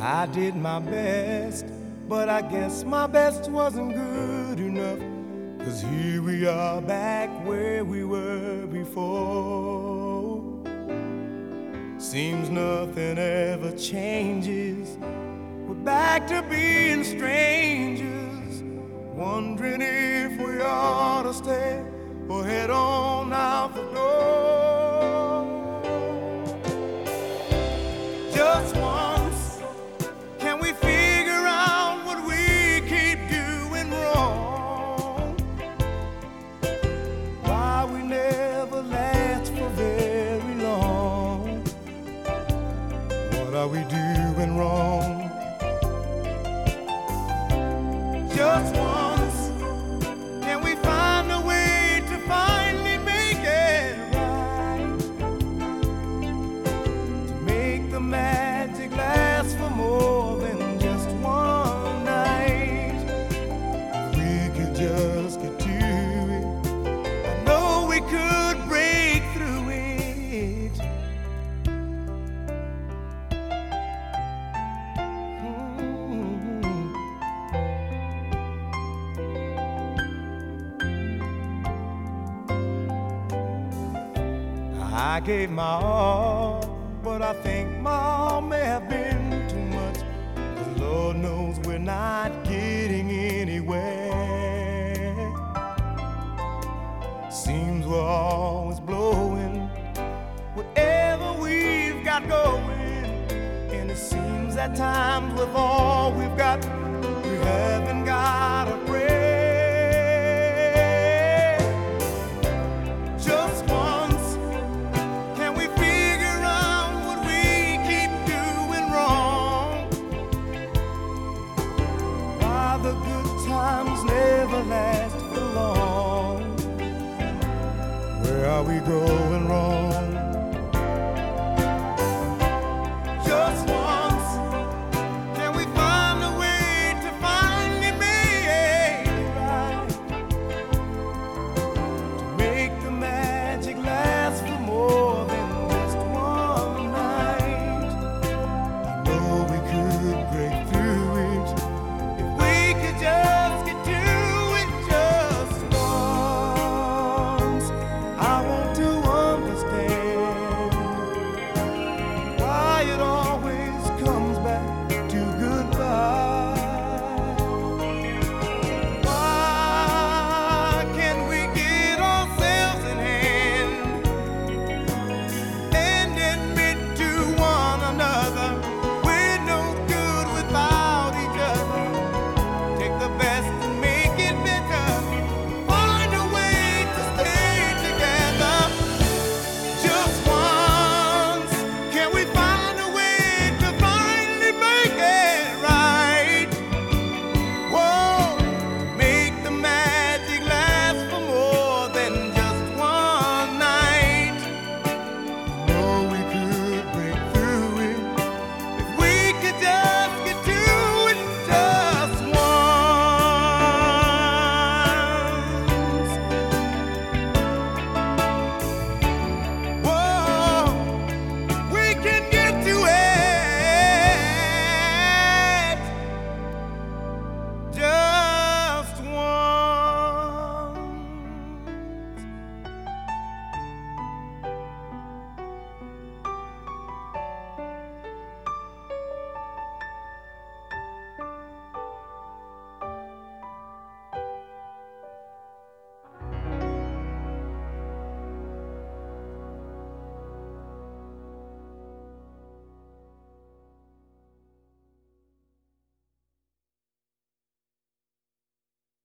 I did my best, but I guess my best wasn't good enough. 'Cause here we are back where we were before. Seems nothing ever changes. We're back to being strangers, wondering if we ought to stay or head on out the door. Just once, can we figure out what we keep doing wrong? Why we never last for very long? What are we doing wrong? Just once, can we find a way to finally make it right? To make the magic last for more than just one night. If we could just get to it, I know we could break through it. I gave my all, but I think my all may have been too much. 'Cause Lord knows we're not getting anywhere. Seems we're always blowing whatever we've got going. And it seems at times with all we've got, we haven't got a prayer. The good times never last for long. Where are we going wrong?